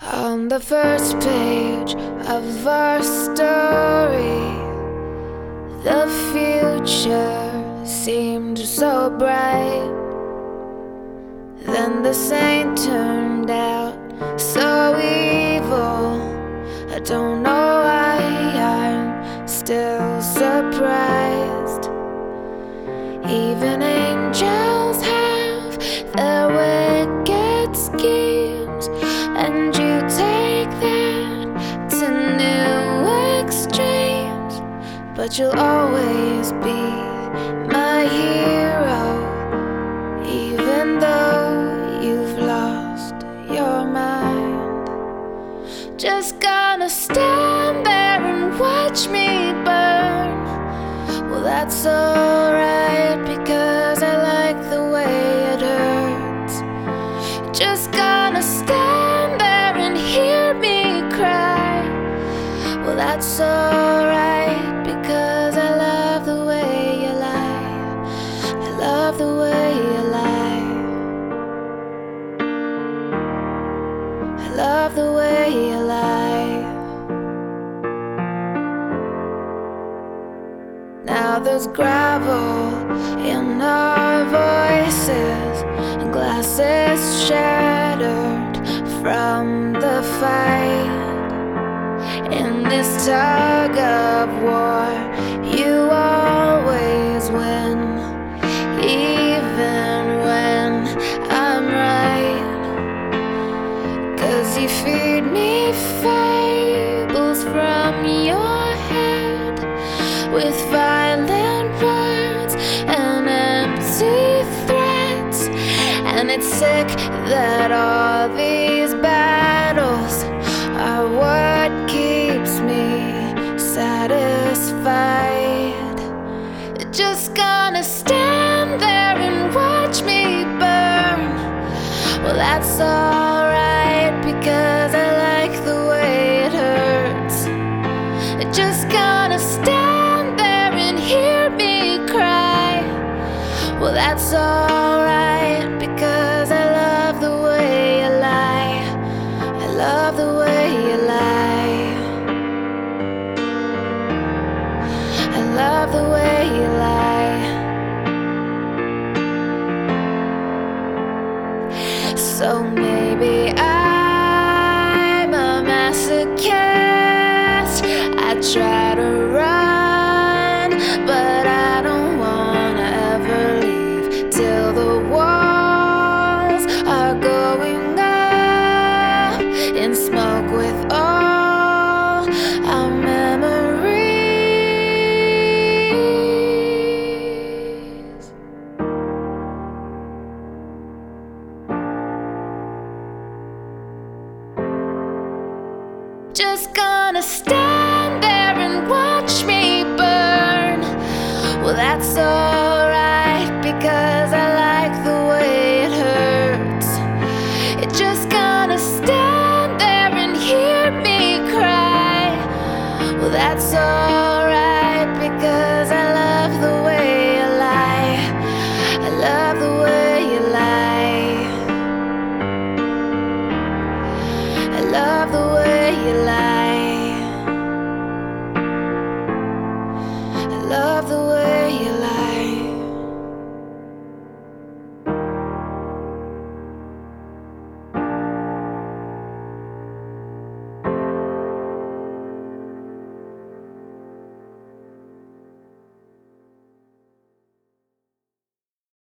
On the first page of our story, the future seemed so bright. Then the saint turned out so evil. I don't know why I'm still surprised. Even angels have their wicked schemes, and you take that to new extremes. But you'll always be my hero, even though you've lost your mind. Just gonna stand there and watch me burn. Well, that's alright, because I like the way it hurts. Just gonna stand there and hear me cry. Well, that's alright, because I love the way you lie. I love the way you lie. I love the way you lie. Now there's gravel in our voices, and glasses shattered from the fight. In this tug of war, you always win, even when I'm right. 'Cause you feed me fables from your head, with violent words and empty threats. And it's sick that all these battles are what keeps me satisfied. Just gonna stand there and watch me burn. Well, that's alright, because I like the way it hurts. Just gonna stand there and hear me cry. Well, that's alright, because I love the way you lie. I love the way you lie. I love the way you lie. So maybe I'm a masochist. I try to run, but I don't wanna ever leave till the walls are going up in smoke with all our memories. Just gonna stand there and watch me burn. Well, that's alright, because I like the way it hurts. Just gonna stand there and hear me cry. Well, that's alright, because I love the way you lie. I love the way you lie. I love the way you lie.